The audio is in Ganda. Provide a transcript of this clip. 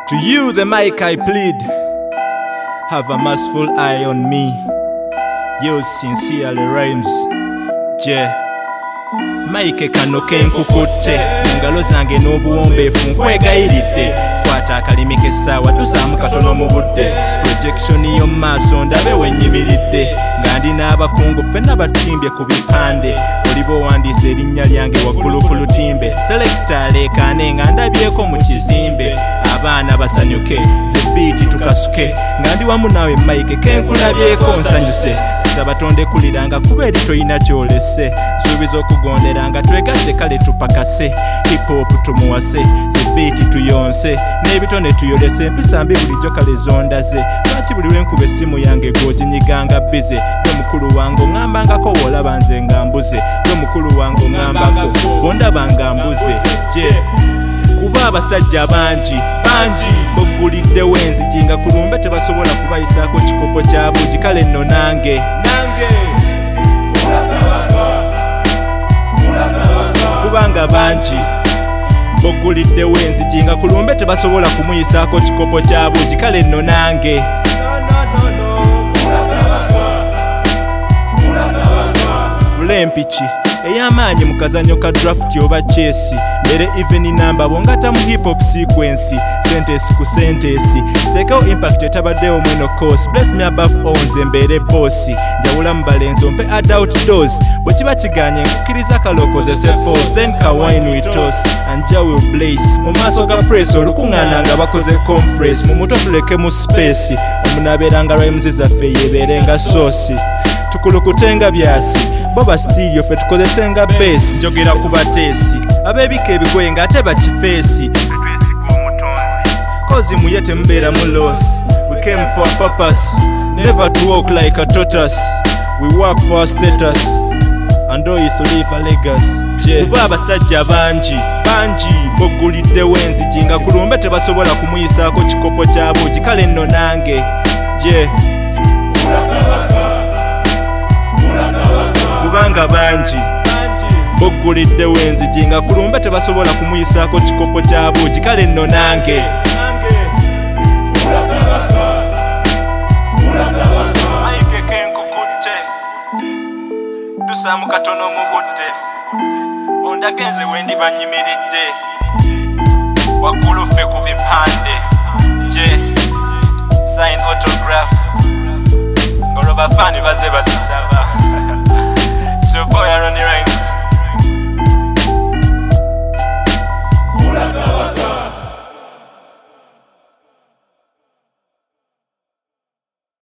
To you the mic I plead, have a merciful eye on me. Yours sincerely rhymes. Mike kano kenkukutte, ngalo zange n'obuwombeefu nkwegayiridde. Kwata akalimi k'essaawa tusaamu katono mu budde. Projection yo maaso ndabe wenyimiridde, nga ndi n'abakungu ffenna batimbye ku bipande. Oliba owandiise erinnya lyange waggulu ku lutimbe. Selector aleekaane nga ndabyeko mu kizimbe. Abaana basanyuke, ze biiti tukasuke, nga ndi wamu naawe Mike kenkulabyeko nsanyuse. Sabatonde kuliranga kuba eri toyina kyolese, suubiza okugonderanga twegatte kale tupakase. Hip hop tumuwase, ze biiti tuyonse, n'ebitone tuyolese. Empisa mbi bulijjo kale zondaze, lwaki buli lwenkuba essimu yange gwoginyiganga bize? Gwe mukulu wange oŋŋambangako bw'olaba nze nga mbuze, gwe mukulu wange oŋŋambako bw'ondaba nga mbuze. Kuba abasajja bangi bogguliddewo enzigi nga kulumbe tebasobola kubayisaako kikopo kya bugi. Kale nno nange kubanga bangi bogguliddewo enzigi nga kulumbe tebasobola kumuyisaako kikopo kya bugi. Kale nno nange fulempiki ey'amaanyi mu kazanyo ka draft oba chesi. Mbere even number bongata mu hip hop sequence, sentence ku sentence, siteekawo impact etabaddewo mweno course. Bless me above all nze mbeere bossi, njawula mu balenzo mpe adult dose. Bwe kiba kiganye nkukkiriza kalokozese force, then kawine we toss anja will blaze. Mu maaso ga press olukuŋŋaana nga bakoze conference, mu muto tuleke mu space, omunaabeeranga rhymes zaffe yeebeerenga sauce. Tukulukutenga byasi boba stereo fe tukozesenga bass. Njogera ku bateesi ab'ebika ebigoye ng'ate bakifeesi, kozi muye temubeera mu loss. We came for a purpose, never to walk like a tortoise. We work for our status and all is to leave a legacy. Kuba abasajja bangi bogguliddewo enzigi nga kulumbe tebasobola kumuyisaako kikopo kya bugi. Kale nno nange kubanga bangi bogguliddewo enzigi nga kulumbe tebasobola kumuyisaako kikopo kya bugi. Kale nno nange Mike kenkukutte, tusaamu katono mu budde, ondagenze wendi banyimiridde, waggulu ffe ku bipande. Sign autograph ng'olwo bafaani baze bazisaba. So boy, I run the ranks.